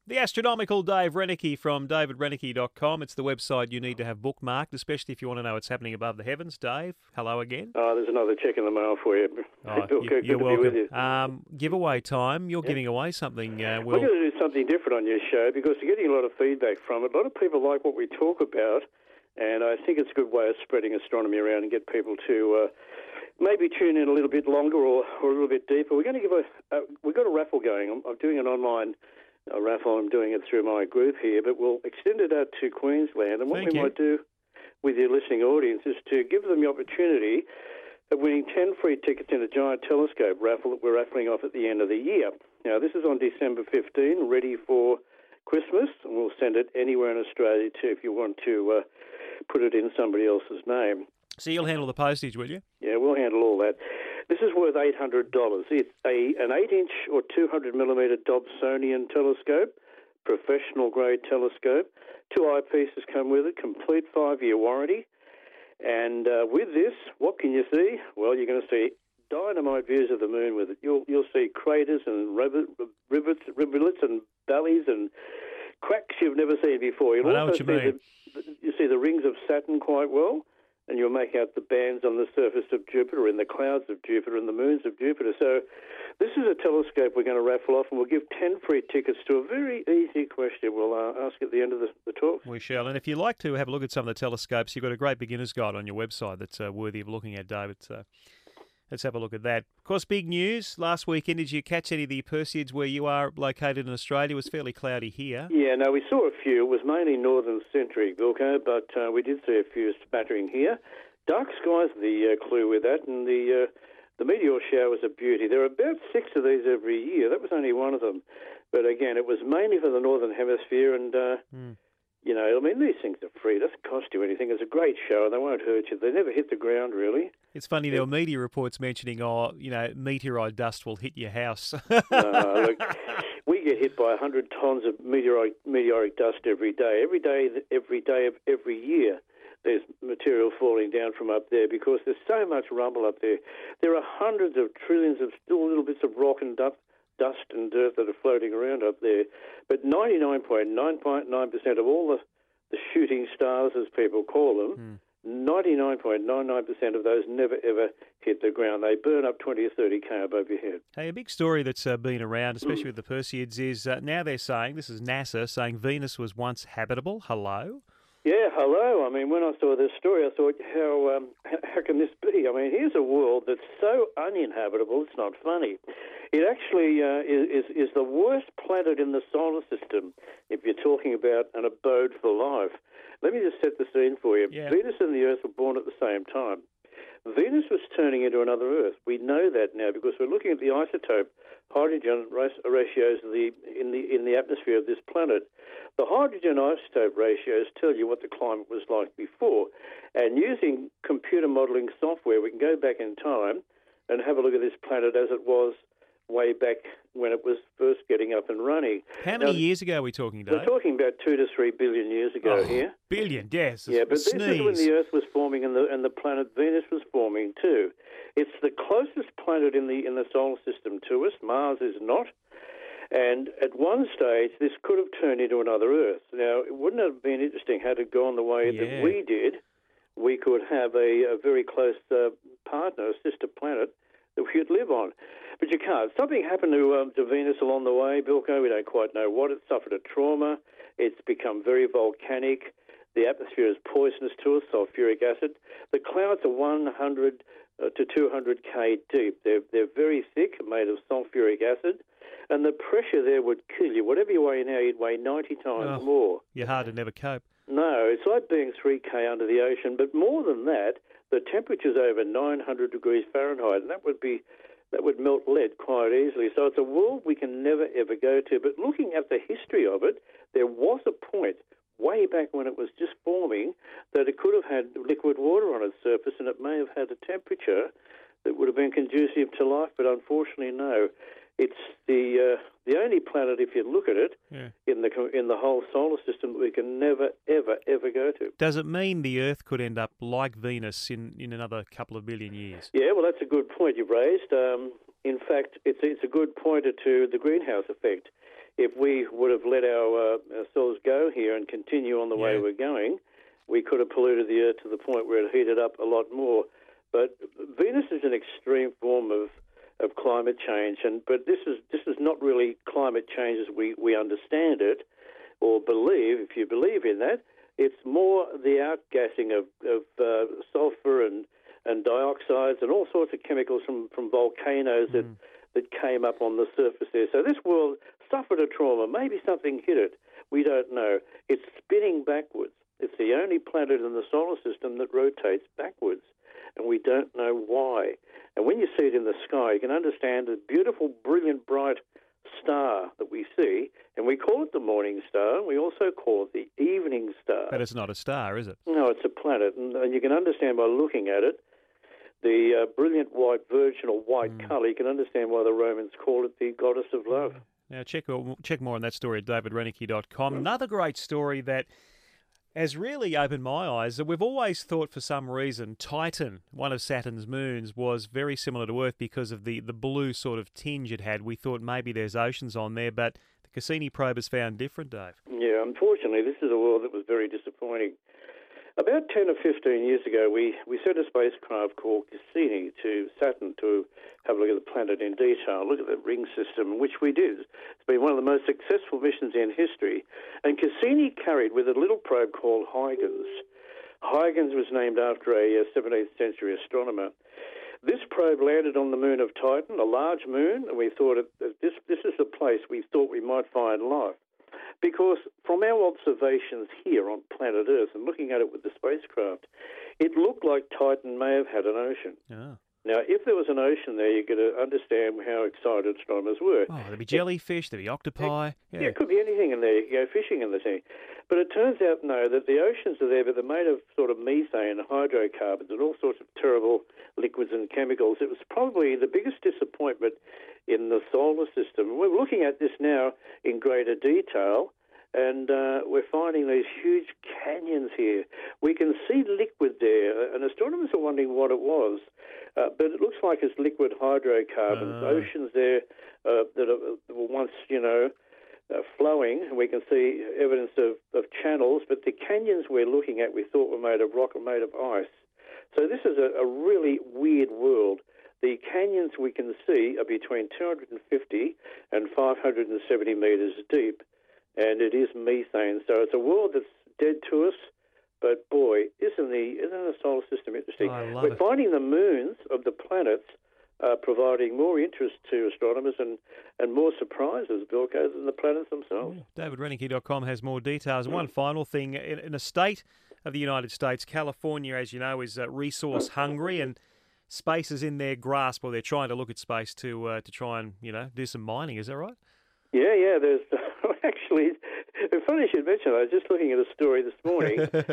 The astronomical Dave Renicky from davidrenicky.com. It's the website you need to have bookmarked, especially if you want to know what's happening above the heavens. Dave, hello again. Oh, there's another check in the mail for you. Oh, Good you're to be with you. welcome. Giveaway time. You're giving away something. We're going to do something different on your show because we're getting a lot of feedback from it. A lot of people like what we talk about, and I think it's a good way of spreading astronomy around and get people to maybe tune in a little bit longer or a little bit deeper. We're going to we've got a raffle going. I'm doing an online raffle. I'm doing it through my group here, but we'll extend it out to Queensland. And what we might do with your listening audience is to give them the opportunity of winning 10 free tickets in a giant telescope raffle that we're raffling off at the end of the year. Now, this is on December 15, ready for Christmas, and we'll send it anywhere in Australia too if you want to put it in somebody else's name. So you'll handle the postage, will you? Yeah, we'll handle all that. This is worth $800. It's an 8-inch or 200mm Dobsonian telescope, professional-grade telescope. 2 eyepieces come with it, complete 5-year warranty. And with this, what can you see? Well, you're going to see dynamite views of the moon with it. You'll see craters and rivulets and valleys and cracks you've never seen before. You'll also see the rings of Saturn quite well. And you'll make out the bands on the surface of Jupiter, in the clouds of Jupiter, and the moons of Jupiter. So this is a telescope we're going to raffle off, and we'll give 10 free tickets to a very easy question we'll ask at the end of the talk. We shall. And if you'd like to have a look at some of the telescopes, you've got a great beginner's guide on your website that's worthy of looking at, David. Let's have a look at that. Of course, big news. Last weekend, did you catch any of the Perseids where you are located in Australia? It was fairly cloudy here. Yeah, no, we saw a few. It was mainly northern-centric, Vilko, but we did see a few spattering here. Dark skies are the clue with that, and the meteor showers are beauty. There are about 6 of these every year. That was only one of them. But again, it was mainly for the northern hemisphere, and you know, I mean, these things are free. It doesn't cost you anything. It's a great show. They won't hurt you. They never hit the ground, really. It's funny, there were media reports mentioning, meteorite dust will hit your house. Look, we get hit by 100 tons of meteoric dust every day. Every day of every year, there's material falling down from up there because there's so much rubble up there. There are hundreds of trillions of still little bits of rock and dust and dirt that are floating around up there. But 99.9% of all the shooting stars, as people call them, 99.99% of those never, ever hit the ground. They burn up 20 or 30 km above your head. Hey, a big story that's been around, especially with the Perseids, is now they're saying, this is NASA, saying Venus was once habitable. Hello? Yeah, hello. I mean, when I saw this story, I thought, how can this be? I mean, here's a world that's so uninhabitable, it's not funny. It actually is the worst planet in the solar system if you're talking about an abode for life. Let me just set the scene for you. Yeah. Venus and the Earth were born at the same time. Venus was turning into another Earth. We know that now because we're looking at the isotope hydrogen ratios in the atmosphere of this planet. The hydrogen isotope ratios tell you what the climate was like before. And using computer modelling software, we can go back in time and have a look at this planet as it was way back when it was first getting up and running. How many years ago are we talking, Dave? We're talking about 2 to 3 billion years ago here. Billion, yes. Yeah, but this is when the Earth was forming and the planet Venus was forming too. It's the closest planet in the solar system to us. Mars is not. And at one stage, this could have turned into another Earth. Now, it wouldn't have been interesting had it gone the way that we did. We could have a very close partner, a sister planet, that we could live on. But you can't. Something happened to Venus along the way, Bilko. We don't quite know what. It suffered a trauma. It's become very volcanic. The atmosphere is poisonous to us, sulfuric acid. The clouds are 100 to 200 K deep. They're very thick, made of sulfuric acid. And the pressure there would kill you. Whatever you weigh now, you'd weigh 90 times more. You're hard to never cope. No, it's like being 3K under the ocean. But more than that, the temperature's over 900 degrees Fahrenheit, and that would melt lead quite easily. So it's a world we can never, ever go to. But looking at the history of it, there was a point way back when it was just forming that it could have had liquid water on its surface, and it may have had a temperature that would have been conducive to life, but unfortunately, no. It's the only planet, if you look at it, in the whole solar system that we can never, ever, ever go to. Does it mean the Earth could end up like Venus in another couple of billion years? Yeah, well, that's a good point you've raised. In fact, it's a good pointer to the greenhouse effect. if we would have let ourselves go here and continue on the way we're going, we could have polluted the Earth to the point where it heated up a lot more. But Venus is an extreme form of climate change, but this is not really climate change as we understand it or believe. If you believe in that, it's more the outgassing of sulfur and dioxides and all sorts of chemicals from volcanoes that came up on the surface there. So this world suffered a trauma. Maybe something hit it. We don't know. It's spinning backwards. It's the only planet in the solar system that rotates backwards, and we don't know why. And when you see it in the sky, you can understand the beautiful, brilliant, bright star that we see, and we call it the morning star, and we also call it the evening star. But it's not a star, is it? No, it's a planet, and you can understand by looking at it, the brilliant white virginal white colour, you can understand why the Romans called it the goddess of love. Now, check more on that story at davidreneke.com. Another great story that has really opened my eyes. We've always thought for some reason Titan, one of Saturn's moons, was very similar to Earth because of the blue sort of tinge it had. We thought maybe there's oceans on there, but the Cassini probe has found different, Dave. Yeah, unfortunately, this is a world that was very disappointing. About 10 or 15 years ago, we sent a spacecraft called Cassini to Saturn to have a look at the planet in detail, look at the ring system, which we did. It's been one of the most successful missions in history. And Cassini carried with it a little probe called Huygens. Huygens was named after a 17th century astronomer. This probe landed on the moon of Titan, a large moon, and we thought this is the place we thought we might find life. Because from our observations here on planet Earth and looking at it with the spacecraft, it looked like Titan may have had an ocean. Oh. Now, if there was an ocean there, you could understand how excited astronomers were. Oh, there'd be jellyfish, there'd be octopi. Yeah, it could be anything in there. You could go fishing in the thing. But it turns out, no, that the oceans are there, but they're made of sort of methane, hydrocarbons, and all sorts of terrible liquids and chemicals. It was probably the biggest disappointment in the solar system. We're looking at this now in greater detail, and we're finding these huge canyons here. We can see liquid there, and astronomers are wondering what it was. But it looks like it's liquid hydrocarbons, oceans there that were once, flowing, and we can see evidence of channels, but the canyons we're looking at we thought were made of rock or made of ice. So this is a really weird world. The canyons we can see are between 250 and 570 metres deep, and it is methane. So it's a world that's dead to us, but boy, isn't the solar system interesting? We're finding the moons of the planets providing more interest to astronomers and more surprises, Bilko, than the planets themselves. DavidReneke.com has more details. One final thing, in a state of the United States, California, as you know, is resource hungry, and space is in their grasp, or they're trying to look at space to try and, do some mining. Is that right? Yeah, there's actually, it's funny you should mention that. I was just looking at a story this morning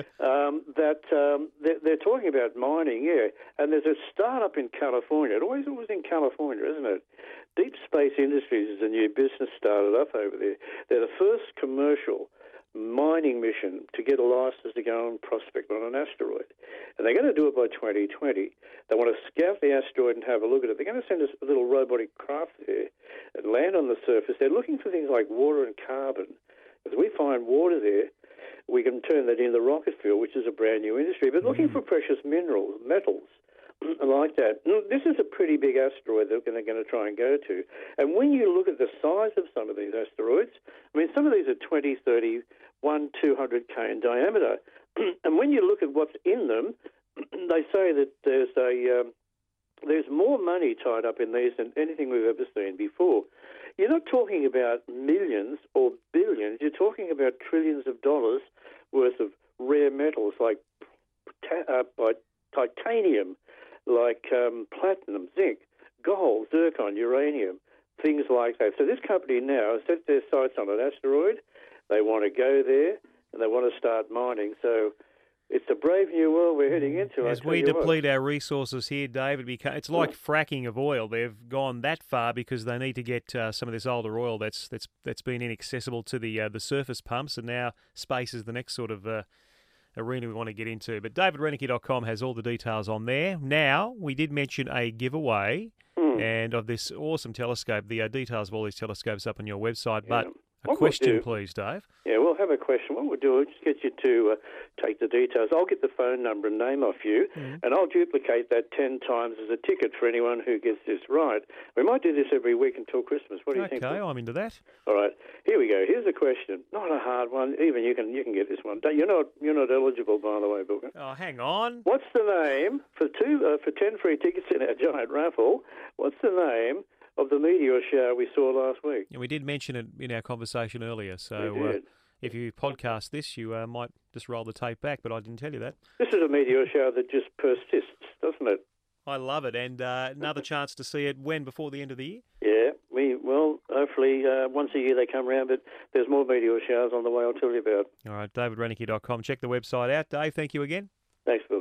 that they're talking about mining, and there's a startup in California. It always was in California, isn't it? Deep Space Industries is a new business started up over there. They're the first commercial mining mission to get a license to go and prospect on an asteroid. And they're going to do it by 2020. They want to scout the asteroid and have a look at it. They're going to send us a little robotic craft there and land on the surface. They're looking for things like water and carbon. As we find water there, we can turn that into rocket fuel, which is a brand new industry. But looking for precious minerals, metals, like that. This is a pretty big asteroid that they're going to try and go to. And when you look at the size of some of these asteroids, I mean, some of these are 20, 30, 200K in diameter. And when you look at what's in them, they say that there's more money tied up in these than anything we've ever seen before. You're not talking about millions or billions. You're talking about trillions of dollars worth of rare metals like titanium, like platinum, zinc, gold, zircon, uranium, things like that. So this company now has set their sights on an asteroid. They want to go there, and they want to start mining. So it's a brave new world we're heading into. As we deplete our resources here, David, it's like fracking of oil. They've gone that far because they need to get some of this older oil that's been inaccessible to the surface pumps, and now space is the next sort of arena we want to get into. But DavidReneke.com has all the details on there. Now, we did mention a giveaway and of this awesome telescope. The details of all these telescopes up on your website, but What question, we'll do, please, Dave. Yeah, we'll have a question. What we'll do is just get you to take the details. I'll get the phone number and name off you, and I'll duplicate that 10 times as a ticket for anyone who gets this right. We might do this every week until Christmas. What do you think? Okay, I'm into that. All right, here we go. Here's a question. Not a hard one. Even you can get this one. You're not eligible, by the way, Booker. Oh, hang on. What's the name for 10 free tickets in our giant raffle? What's the name of the meteor shower we saw last week? And we did mention it in our conversation earlier, so We did. if you podcast this, you might just roll the tape back, but I didn't tell you that. This is a meteor shower that just persists, doesn't it? I love it, and another chance to see it when, before the end of the year? Yeah, hopefully once a year they come around, but there's more meteor showers on the way I'll tell you about. All right, davidrenicky.com. Check the website out. Dave, thank you again. Thanks, Bill.